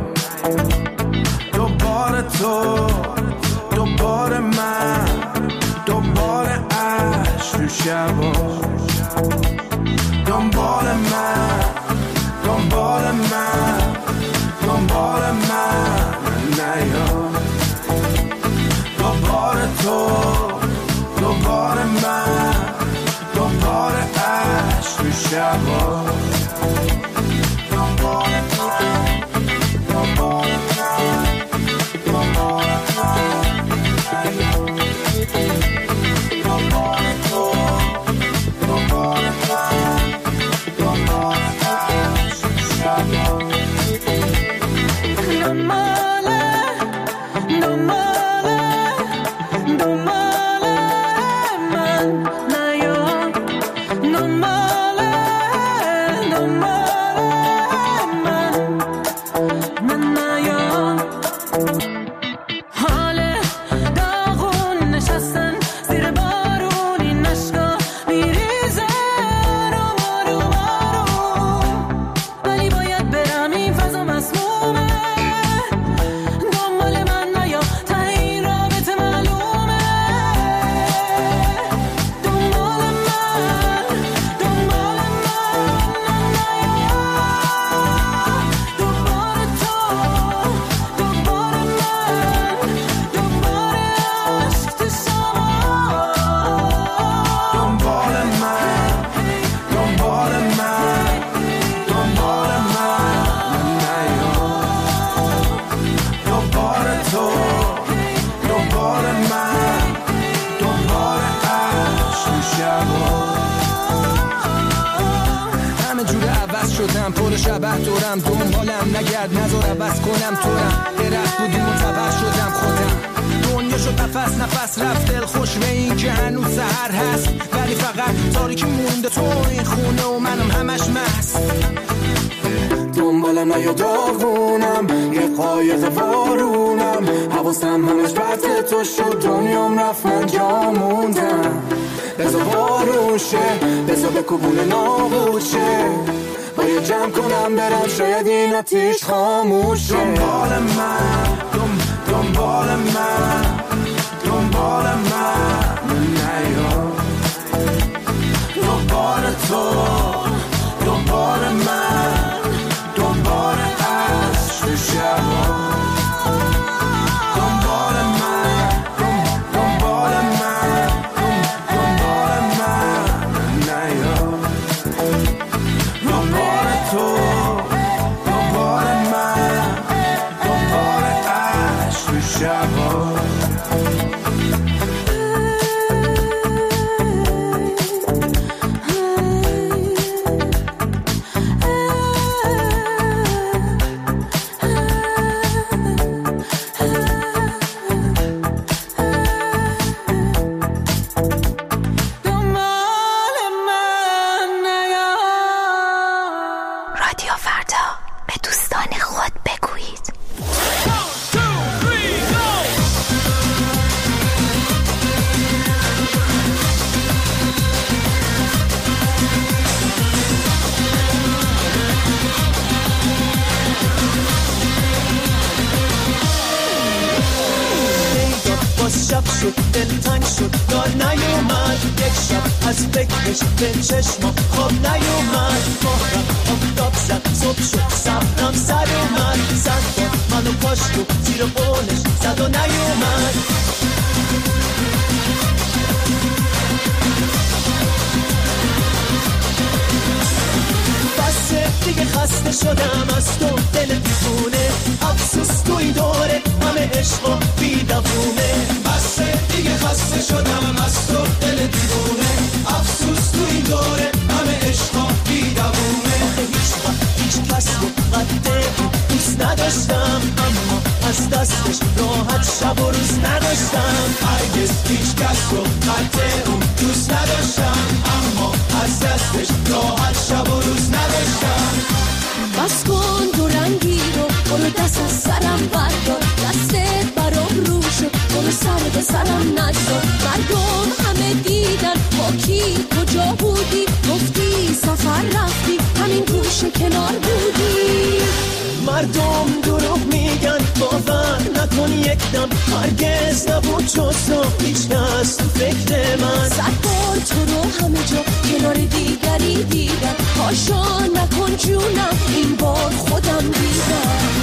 دوباره تو، دوباره من، دوباره عشق تو شبا. دنبال من نیا دوباره تو، دوباره من، دوباره عشق تو شبا. پر شبه دورم، دنبالم نگرد نذار عوض کنم تورم. درخت بودیم منتبر شدم خودم، دنیا شد نفس رفت دل خوش به این که هنوز سحر هست، ولی فقط تاریکی مونده تو این خونه و منم همش مست. دنبالم نیا داغونم، یه قایق وارونم، حواسم همش پرت تو شد، دنیام رفت من جا موندم. بذار بارون شه، بذار بکوبونه نابود شه، باید جمع کنم برم شاید این آتیش خاموشه. دنبال من دنبال من دنبال من نیا، دنبال تو دنبال من دنبال عشق شبا. دلتنگ شد دار نیومد، یک شب از فکرش به چشمم خواب نیومد. مهرم آفتاب زد صبح شد صبرم سر اومد، زد با منو پاشت و زیر قولش زد و نیومد. بسه دیگه خسته شدم از تو دل دیوونه، افسوس توی دوره همه عشق و بی‌دوونه. بسه دیگه خسته شدم از تو دل دیوونه، افسوس توی دوره همه عشق و بی‌دوونه. هیچ کس رو قد دوست نداشتم، اما از دستش راحت شب و روز نداشتم. هرگز هیچ کس رو قد دوست نداشتم، اما از دستش راحت شب و روز نداشتم. بس کن دو رنگی رو برو دست از سرم بردار، دستت برام رو شد برو سر به سرم نشد. مردم همه دیدن با کی کجا بودی، گفتی سفر رفتی همین گوشه کنار بودی. مردم دروغ میگن باور نکن یک دم، هرگز نبود جز تو هیچ کس تو فکر من. 100 بار تو رو همه جا کنار دیگری دیدم، پاشا نکن جونم این بار خودم دیدم.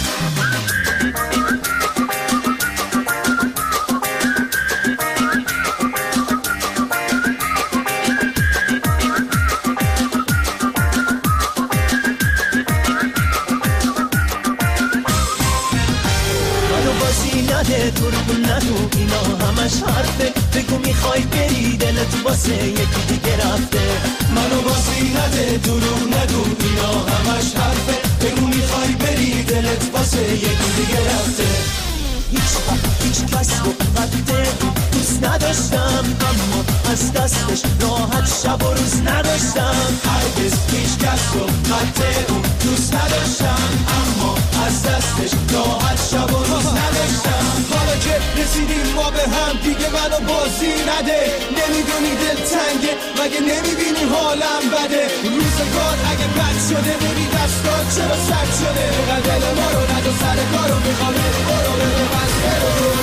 دروغ نگو اینا همش حرفه، بگو میخوای بری دلت واسه یکی دیگه رفته. منو بازی نده دروغ نگو اینا همش حرفه، بگو میخوای بری دلت واسه یکی دیگه رفته. هیچ کس رو قد دوست نداشتم، اما از دستش راحت شب و روز نداشتم. هرگز هیچ کس رو قد دوست نداشتم، اما از دستش راحت شب و روز نداشتم. حالا که رسیدیم ما به هم دیگه منو بازی نده، نمیدونی دل تنگه مگه نمیبینی حالم بده. روزگار اگه بد شده ببین دستات چرا سرد شده، دل ما رو ند و سر کارو میخوام برو برو بس برو.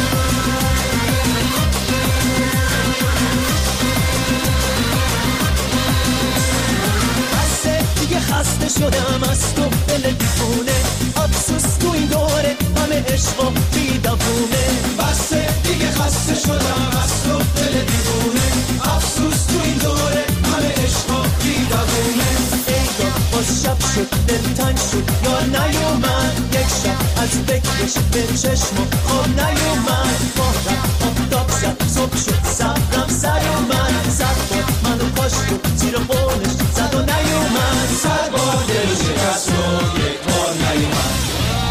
دیگه خسته شدم از تو دل دیوونه، افسوس تو این دوره همه عشق و بی‌دوونه. بسه دیگه خسته شدم از تو دل دیوونه، افسوس تو این دوره همه عشق و بی‌دوونه. ایدا باز شب شد دلتنگ شد یار نیومد، یک شب از فکرش به چشم خواب نیومد. مهرم آفتاب زد صبح شد صبرم سر اومد، زد با منو پاشت و زیر قولش زد و نیومد. 100 بار دل شکست و یک بار نیومد.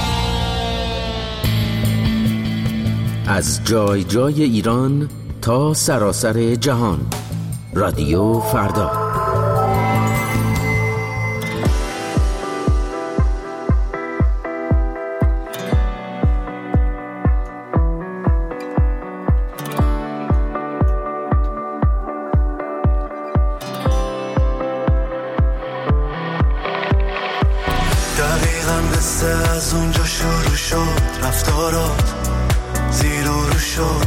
از جای جای ایران تا سراسر جهان، رادیو فردا. رفتارات زیر و رو شد،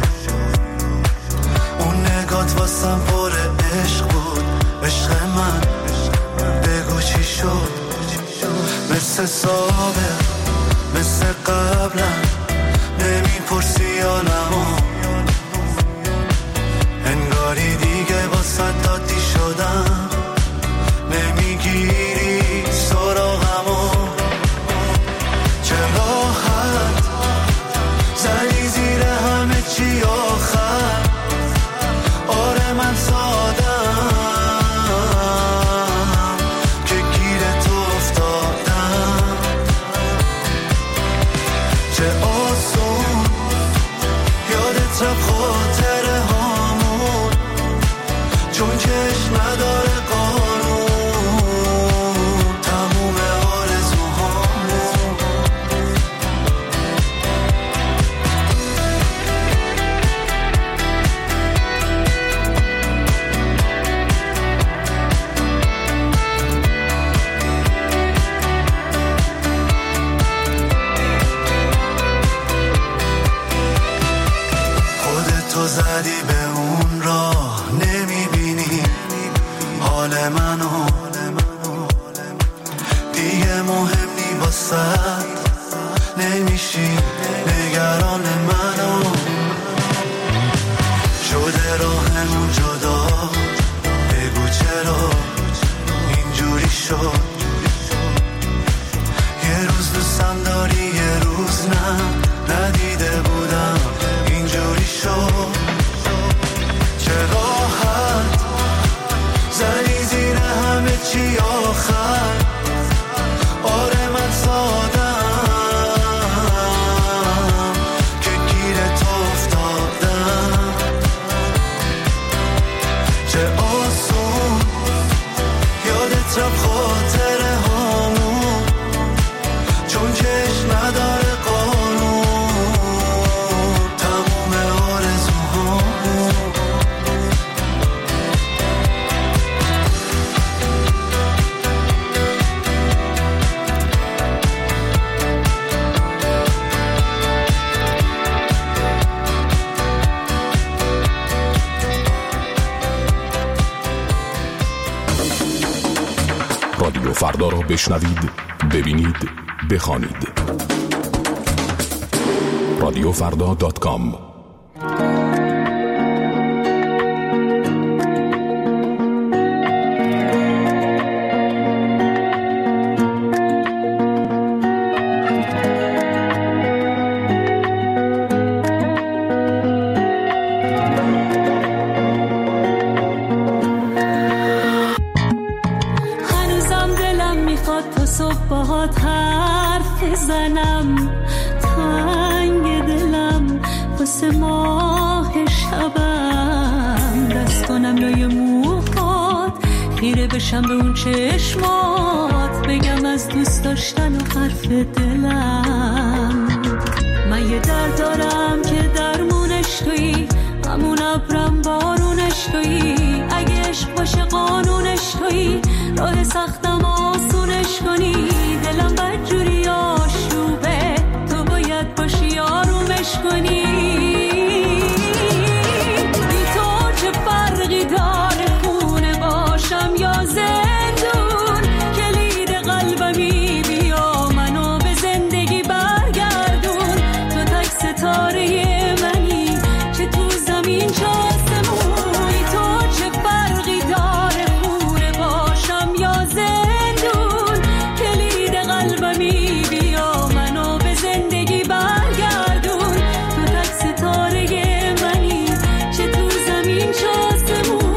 اون نگات واسم پر عشق بود. عشق من بگو چی شد؟ مثل سابق مثل قبلم نمیپرسی حالمو، انگاری دیگه واسه دادی شدم، نمیگیری سراغمو. چه راحت زنی زیر همه چی آخر، آره من سادم که گیر تو افتادم. چه آسون یادت رفت خاطره هامون، چون کش نداره قانون تموم آرزوهامون. خودتو زدی به اون راه، نمیبینی حال منو، دیگه مهم نی واسد، نمیشی نگران منو. شده راهمون جدا، بگو چرا اینجوری شد؟ یه روز دوستم داری یه روز نه، ندیده بودم اینجوری شد. چه راحت زنی زیر همه چی آخر، آره من سادم که گیر تو افتادم. چه آسون یادت رفت خاطره هامون، چون کش نداره قانون تموم آرزوهامون. رادیو فردا را بشنوید، ببینید، بخوانید. radiofrda.com. باهات حرف بزنم، تنگ دلم واسه ماه شبم، دست کنم لای موهات، خیره بشم به اون چشمات، بگم از دوست داشتن و حرف دلم. من یه درد دارم که درمونش تویی، همون ابرم بارونش تویی، اگه عشق باشه قانونش تویی، راه سختم آسونش کنی. دلم بدجوری آشوبه، تو باید باشی آرومش کنی. بی تو چه فرقی داره خونه باشم یا زندون، کلید قلبمی بیا منو به زندگی برگردون. تو تک ستاره منی، چه تو زمین چه آسمون. بی تو چه فرقی داره خونه باشم یا زندون، کلید قلبمی بیا منو به زندگی برگردون. تو تک ستاره منی، چه تو زمین چه آسمون.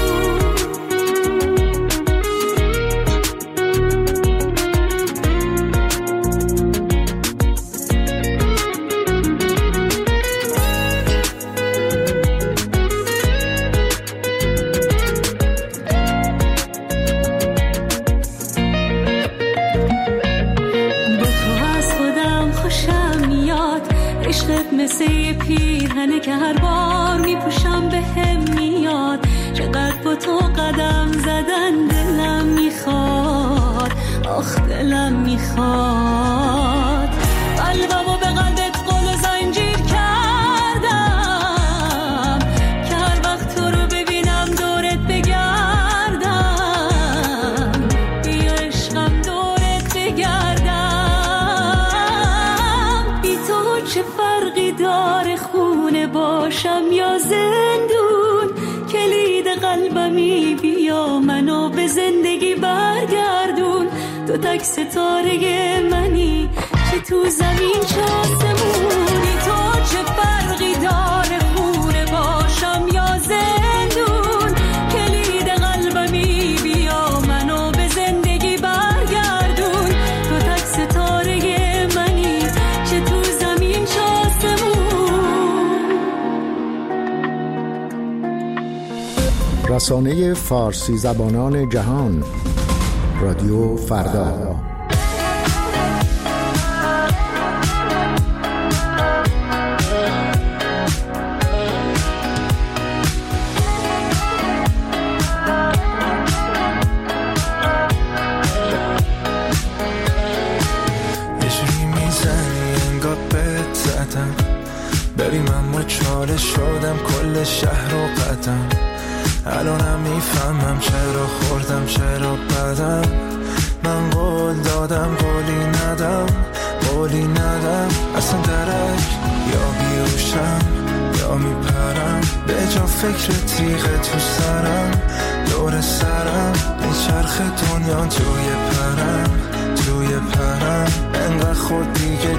عشقت مثل یه پیرهنه که هر بار میپوشم به هم میاد. چقدر با تو قدم زدن دلم میخواد، آخ دلم میخواد. قلبمو به قلب چه فرقی داره خونه باشم یا زندون، کلید قلبمی بیا منو به زندگی برگردون. تو تک ستاره منی که تو زمین چه آسمونی، تو چه فرقی داره خونه باشم یا زندون، کلید قلبمی بیا منو به زندگی برگردون. تو تک ستاره منی که تو زمین چه آسمون. رسانه فارسی زبانان جهان، رادیو فردا. بریم اما چاله شدم کل شهر و قدم، الانم میفهمم چرا خوردم چرا بدم. من قول دادم قولی ندم، اصلا درک یا بیوشم یا میپرم، به جا فکر تیغ تو سرم دور سرم، این چرخ دنیا توی پرم، انقدر خود دیگه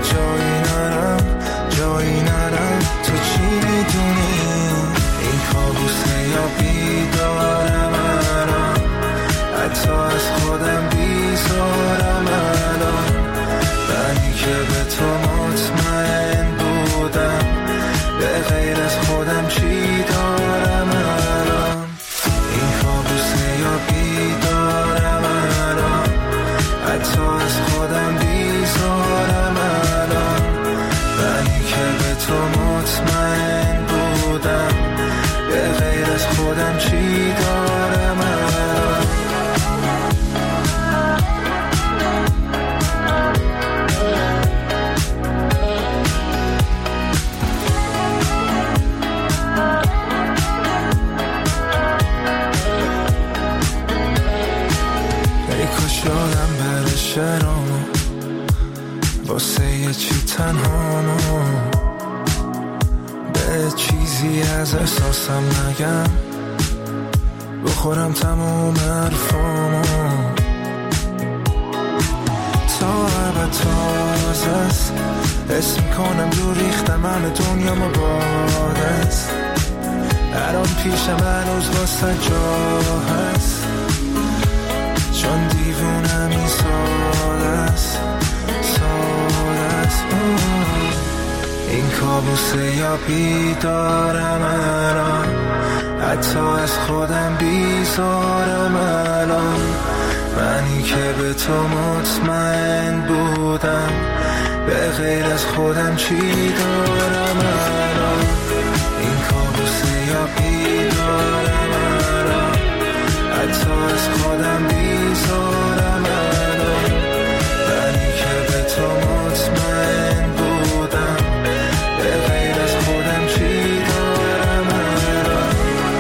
جایی نرم. تو چی میدونی این کابوسه یا بیدارم الان، حتی از خودم بیزارم الان. منی که به تو مطمئن بودم، به غیر از خودم چی دارم الان. این کابوسه یا بیدارم الان، حتی از خودم بیزارم الان. منی که به تو مطمئن بودم، به غیر از خودم چی دارم الان. ای کاش یادم بره شعرامو، واسه یه چی تنهامو، به چیزی از احساسم نگم، بخورم تموم حرفامو. تا ابد تازه است، حس میکنم دور ریختم همه دنیامو باد است، الان پیشم هنوز واسه جا هست، چون دیوونم این ساده است. این کابوسه یا بیدارم الان، حتی از خودم بیزارم الان. منی که به تو مطمئن بودم، به غیر از خودم چی دارم الان. این کابوسه یا بیدارم الان، حتی از خودم بیزارم الان. منی که به تو مطمئن بودم، به غیر از خودم چی دارم الان.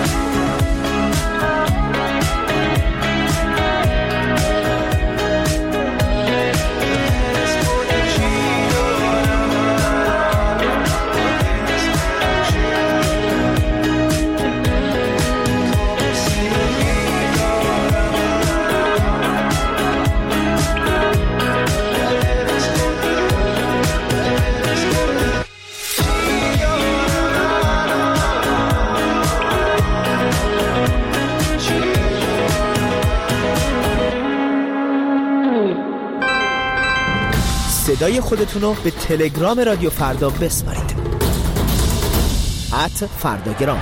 صدای خودتون رو به تلگرام رادیو فردا بسپارید. @فرداگرام.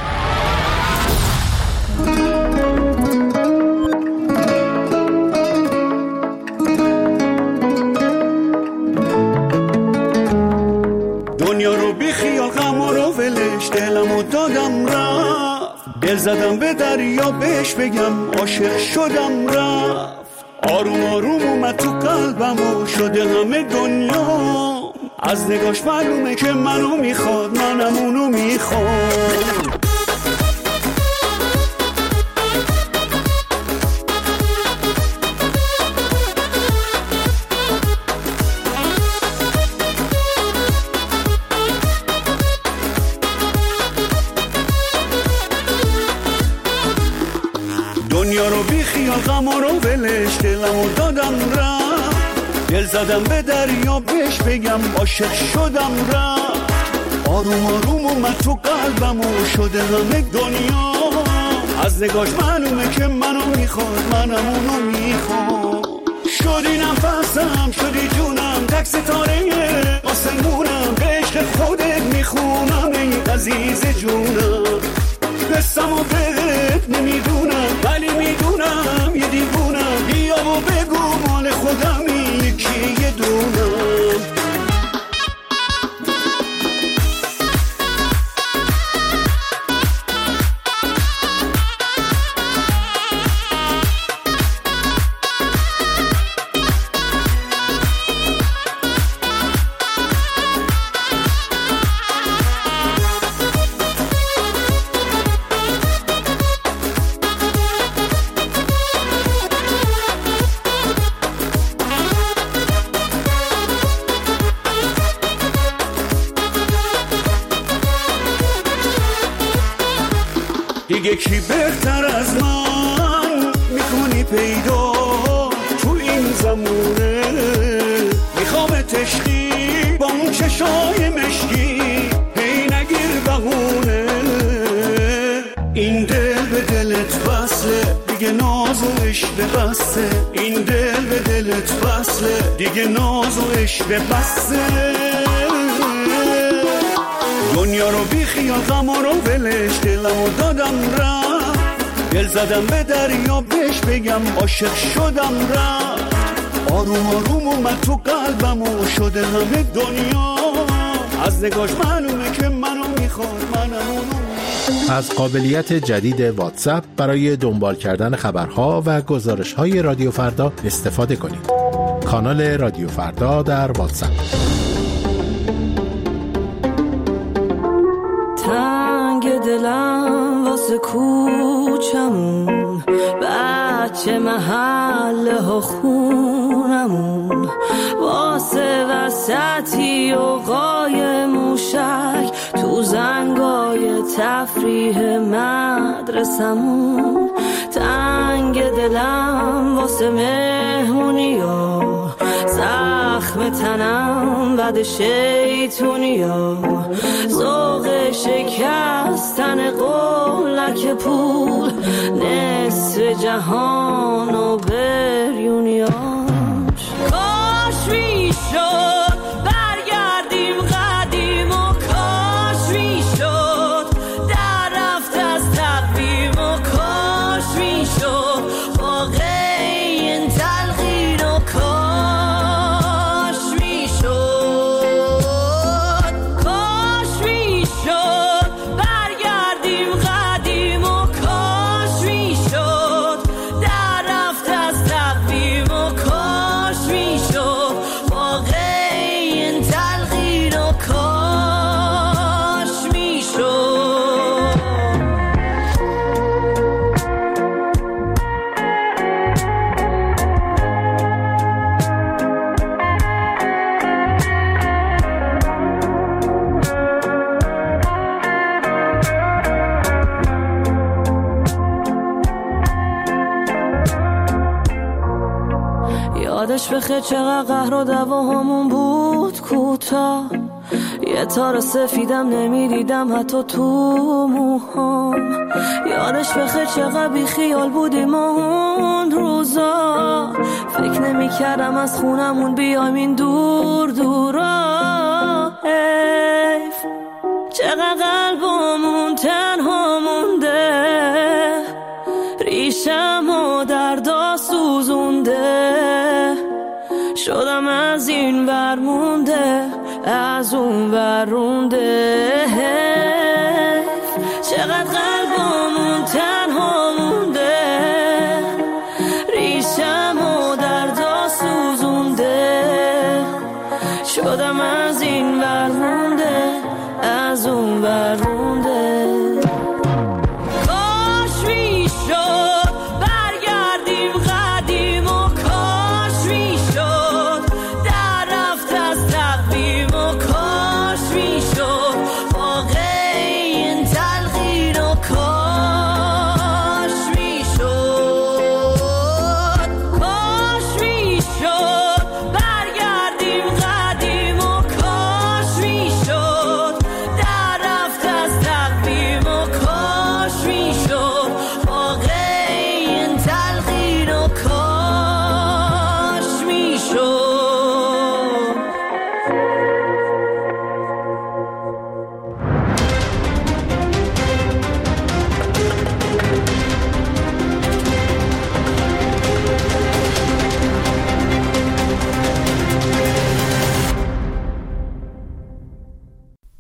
دنیا رو بی خیال غم رو ولش، دلمو دادم رفت، دل زدم به دریا بهش بگم عاشق شدم رفت. آروم آروم اومد تو قلبم و شده همه دنیا، از نگاش معلومه که منو میخواد، منم اونو میخواد. خیال غم رو ولش دلمو دادم رفت دل زدم به دریا بهش بگم عاشق شدم رفت آروم آروم اومد تو قلبم و شده همه دنیا از نگاش معلومه که منو میخواد منم اونو میخواد شدی نفسم شدی جونم تک ستاره آسمونم به عشق خودت میخونم ای عزیز جونم قصم و بهت نمیدونم ولی میدونم یه دیوونم بیا و بگو مال خودمی یکی یه دونم دیگه کی بهتر از من میکنی پیدا تو این زمونه میخوام عشقی با اون چشای مشکی هی نگیر بهونه این دل به دلت وصله دیگه ناز و عشق بسته این دل به دلت وصله دیگه ناز و عشق بسته دنیا رو بی خیال غم رو ولش دلمو دادم رفت دل زدم به دریا بهش بگم عاشق شدم رفت آروم آروم اومد تو قلبم و شده همه دنیا از نگاش معلومه که منو میخواد منم اونو. از قابلیت جدید واتساپ برای دنبال کردن خبرها و گزارش‌های رادیو فردا استفاده کنید. کانال رادیو فردا در واتساپ. تنگ دلم واسه کوچمون بچه محله ها خونمون واسه وسطی و قای موشک تو زنگای تفریح مدرسمون تنگ دلم واسه مهمونی ها زخم تنم بعد شیطونی ها ذوق شکستن قولک پول نصف جهان و بریونیاش کاش میشد برگردیم قدیم و کاش میشد در رفت از تقویم و کاش میشد واقعی این تلقین و کاش میشد کاش میشد برگردیم قدیم و کاش میشد در رفت از تقویم و کاش میشد واقعی این تلقین و کاش میشد یادش بخیر چقدر قهر و دعواهامون بود کوتاه یه تار سفیدم نمیدیدم حتی تو موهام یادش بخیر چقدر بی خیال بودیم اون روزا فکر نمی‌کردم از خونمون بیایم این دور دورا حیف چقدر قلبمون تنها مونده ریشمو دردا سوزونده شدم از این برمونده از اون برونده چقدر قلبمون تنها مونده ریشمو دردا سوزونده شدم از این برمونده از اون برمونده